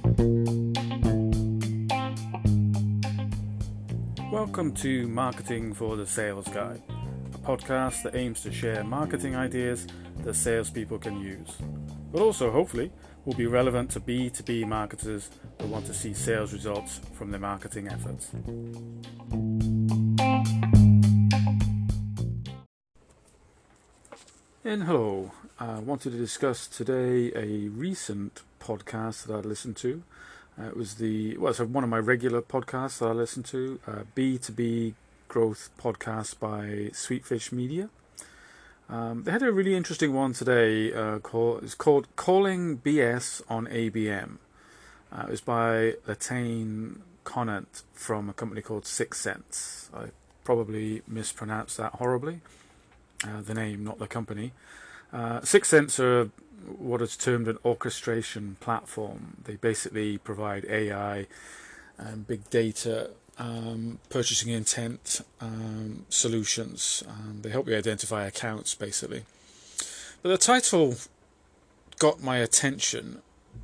Welcome to Marketing for the Sales Guy, a podcast that aims to share marketing ideas that salespeople can use, but also hopefully will be relevant to B2B marketers that want to see sales results from their marketing efforts. And hello, I wanted to discuss today a recent podcast that I listened to. It was one of my regular podcasts that I listen to, B2B Growth Podcast by Sweetfish Media. They had a really interesting one today. It's called Calling BS on ABM. It was by Latane Conant from a company called 6 Sense. I probably mispronounced that horribly. The name, not the company. 6 Sense are what is termed an orchestration platform. They basically provide AI and big data purchasing intent solutions. They help you identify accounts, basically. But the title got my attention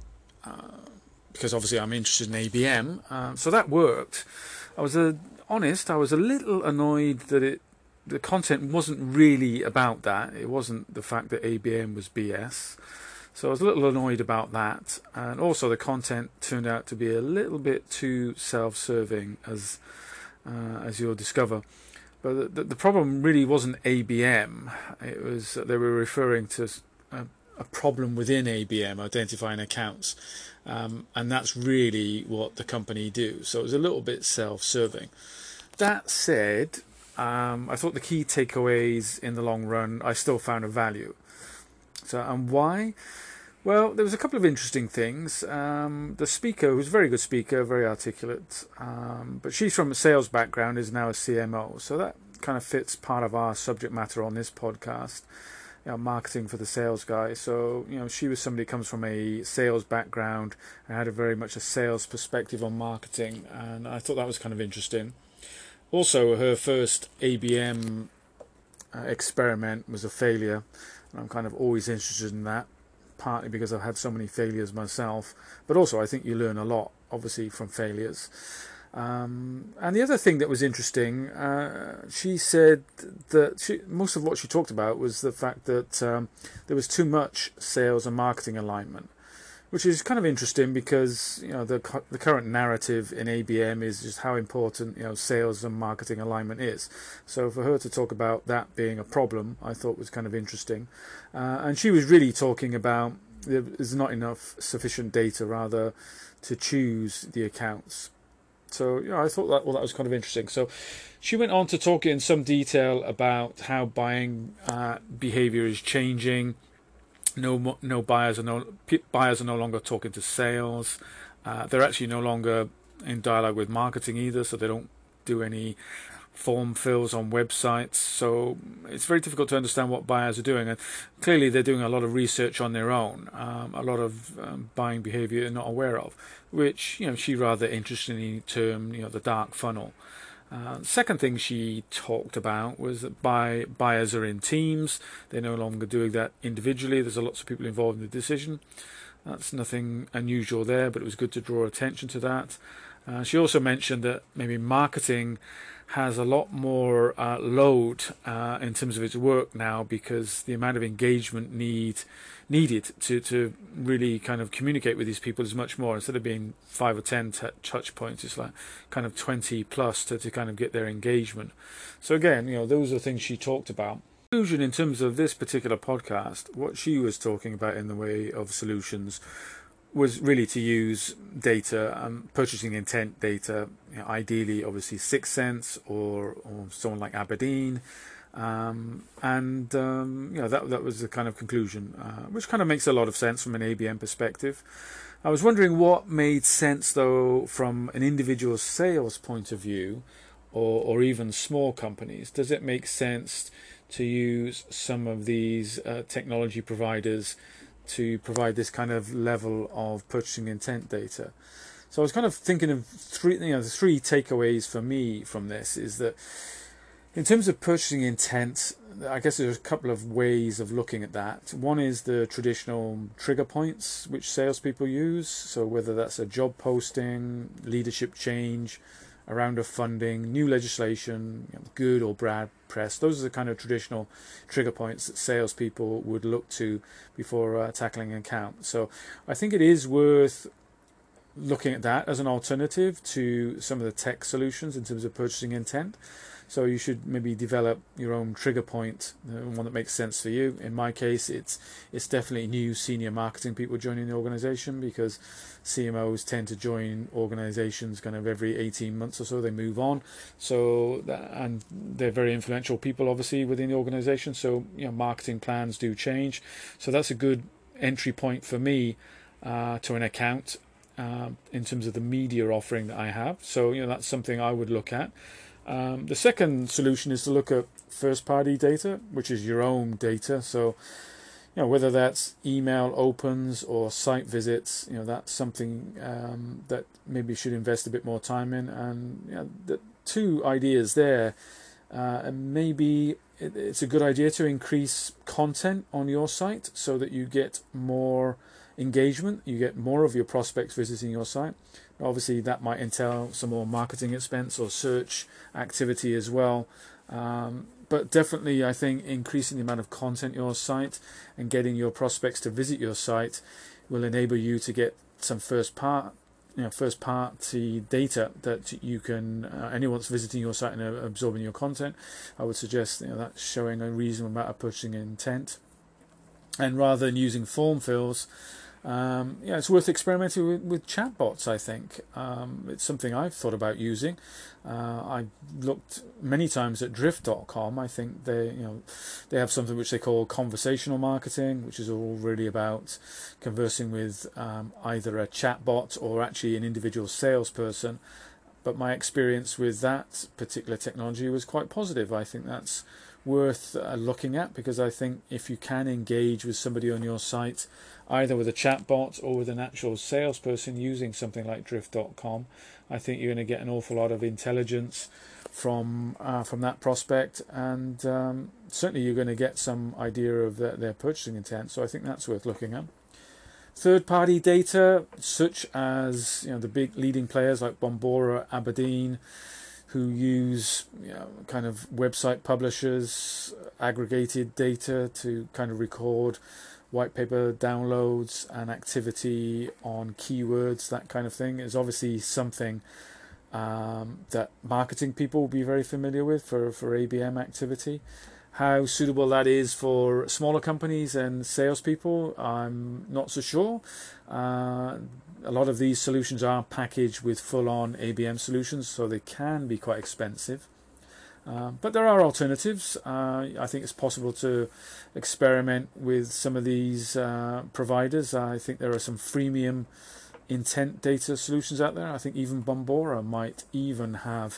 because obviously I'm interested in ABM, so that worked. I was honest, I was a little annoyed that the content wasn't really about that. It wasn't the fact that ABM was BS. So I was a little annoyed about that. And also the content turned out to be a little bit too self-serving, as you'll discover. But the problem really wasn't ABM. It was they were referring to a problem within ABM, identifying accounts. And that's really what the company do. So it was a little bit self-serving. That said, I thought the key takeaways in the long run I still found of value. So, and why? Well, there was a couple of interesting things. The speaker, who's a very good speaker, very articulate, but she's from a sales background, is now a CMO. So that kind of fits part of our subject matter on this podcast, marketing for the sales guy. So, she was somebody who comes from a sales background and had very much a sales perspective on marketing. And I thought that was kind of interesting. Also, her first ABM experiment was a failure, and I'm kind of always interested in that, partly because I've had so many failures myself, but also I think you learn a lot, obviously, from failures. And the other thing that was interesting, she said that most of what she talked about was the fact that there was too much sales and marketing alignment, which is kind of interesting because the current narrative in ABM is just how important sales and marketing alignment is. So for her to talk about that being a problem, I thought was kind of interesting. And she was really talking about there's not enough sufficient data rather to choose the accounts. So I thought that was kind of interesting. So she went on to talk in some detail about how buying behavior is changing. No buyers are no longer talking to sales. They're actually no longer in dialogue with marketing either, so they don't do any form fills on websites. So it's very difficult to understand what buyers are doing. And clearly they're doing a lot of research on their own, a lot of buying behavior they're not aware of, which she rather interestingly termed the dark funnel. Second thing she talked about was that buyers are in teams. They're no longer doing that individually. There's lots of people involved in the decision. That's nothing unusual there, but it was good to draw attention to that. She also mentioned that maybe marketing has a lot more load in terms of its work now because the amount of engagement needed to really kind of communicate with these people is much more. Instead of being 5 or 10 touch points, it's like kind of 20 plus to kind of get their engagement. So again, those are things she talked about. Conclusion in terms of this particular podcast, what she was talking about in the way of solutions was really to use data, purchasing intent data, ideally obviously 6 Sense or someone like Aberdeen, that was the kind of conclusion, which kind of makes a lot of sense from an ABM perspective. I was wondering what made sense though from an individual sales point of view, or even small companies. Does it make sense to use some of these technology providers to provide this kind of level of purchasing intent data? So I was kind of thinking of the three takeaways for me from this is that in terms of purchasing intent, I guess there's a couple of ways of looking at that. One is the traditional trigger points which salespeople use. So whether that's a job posting, leadership change, a round of funding, new legislation, good or bad press. Those are the kind of traditional trigger points that salespeople would look to before tackling an account. So I think it is worth looking at that as an alternative to some of the tech solutions in terms of purchasing intent. So you should maybe develop your own trigger point, one that makes sense for you. In my case, it's definitely new senior marketing people joining the organization, because CMOs tend to join organizations kind of every 18 months or so. They move on. So, and they're very influential people, obviously, within the organization. So, marketing plans do change. So that's a good entry point for me to an account in terms of the media offering that I have. So, that's something I would look at. The second solution is to look at first-party data, which is your own data. So, whether that's email opens or site visits, that's something that maybe you should invest a bit more time in. And the two ideas there, maybe it's a good idea to increase content on your site so that you get more engagement, you get more of your prospects visiting your site. Obviously, that might entail some more marketing expense or search activity as well. But definitely, I think increasing the amount of content on your site and getting your prospects to visit your site will enable you to get some first party data that you can, anyone that's visiting your site and absorbing your content, I would suggest that's showing a reasonable amount of purchasing intent. And rather than using form fills, it's worth experimenting with chatbots. I think it's something I've thought about using. I looked many times at Drift.com. I think they have something which they call conversational marketing, which is all really about conversing with either a chatbot or actually an individual salesperson. But my experience with that particular technology was quite positive. I think that's worth looking at, because I think if you can engage with somebody on your site, either with a chatbot or with an actual salesperson using something like Drift.com, I think you're going to get an awful lot of intelligence from that prospect, and certainly you're going to get some idea of their purchasing intent. So I think that's worth looking at. Third-party data, such as the big leading players like Bombora, Aberdeen, who use kind of website publishers, aggregated data to kind of record white paper downloads and activity on keywords, that kind of thing, is obviously something that marketing people will be very familiar with for ABM activity. How suitable that is for smaller companies and salespeople, I'm not so sure. A lot of these solutions are packaged with full-on ABM solutions, so they can be quite expensive. But there are alternatives. I think it's possible to experiment with some of these providers. I think there are some freemium intent data solutions out there. I think even Bombora might even have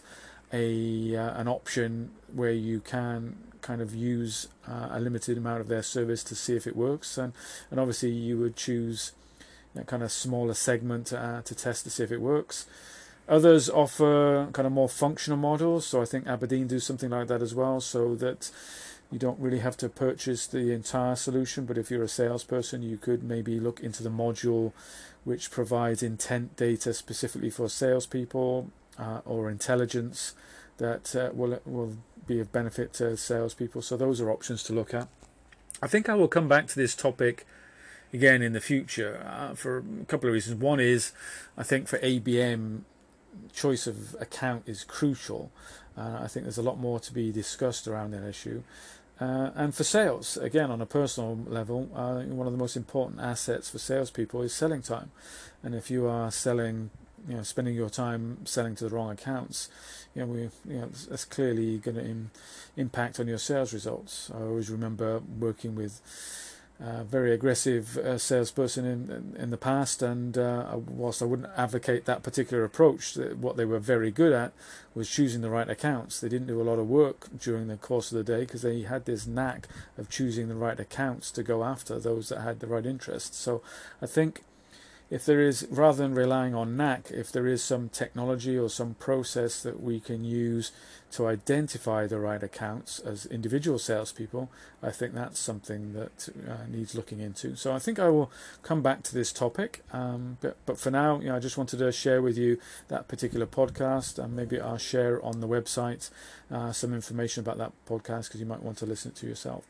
an option where you can kind of use a limited amount of their service to see if it works, and obviously you would choose that kind of smaller segment to test to see if it works. Others offer kind of more functional models, so I think Aberdeen do something like that as well, so that you don't really have to purchase the entire solution, but if you're a salesperson, you could maybe look into the module which provides intent data specifically for salespeople or intelligence that will be of benefit to salespeople. So those are options to look at. I think I will come back to this topic again in the future for a couple of reasons. One is, I think for ABM, choice of account is crucial. I think there's a lot more to be discussed around that issue. And for sales, again, on a personal level, one of the most important assets for salespeople is selling time. And if you are selling, spending your time selling to the wrong accounts, that's clearly going to impact on your sales results. I always remember working with a very aggressive salesperson in the past, and whilst I wouldn't advocate that particular approach, what they were very good at was choosing the right accounts. They didn't do a lot of work during the course of the day because they had this knack of choosing the right accounts to go after, those that had the right interests. So I think if there is, rather than relying on knack, if there is some technology or some process that we can use to identify the right accounts as individual salespeople, I think that's something that needs looking into. So I think I will come back to this topic, but for now, I just wanted to share with you that particular podcast, and maybe I'll share on the website some information about that podcast, because you might want to listen to yourself.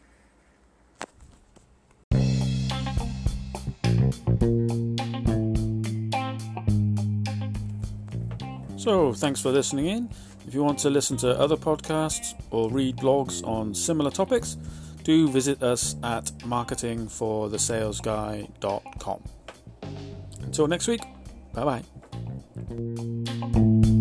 So, thanks for listening in. If you want to listen to other podcasts or read blogs on similar topics, do visit us at marketingforthesalesguy.com. Until next week, bye-bye.